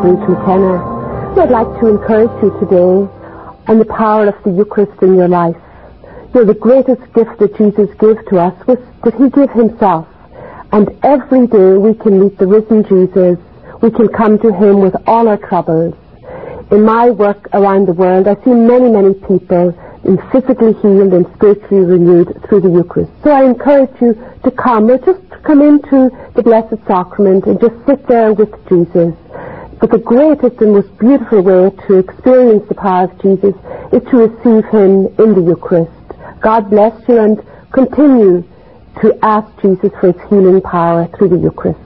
Bruce McKenna. I'd like to encourage you today on the power of the Eucharist in your life. The greatest gift that Jesus gave to us was that he gave himself. And every day we can meet the risen Jesus. We can come to him with all our troubles. In my work around the world, I see many, many people physically healed and spiritually renewed through the Eucharist. So I encourage you to come, or just come into the Blessed Sacrament and just sit there with Jesus. But the greatest and most beautiful way to experience the power of Jesus is to receive him in the Eucharist. God bless you, and continue to ask Jesus for his healing power through the Eucharist.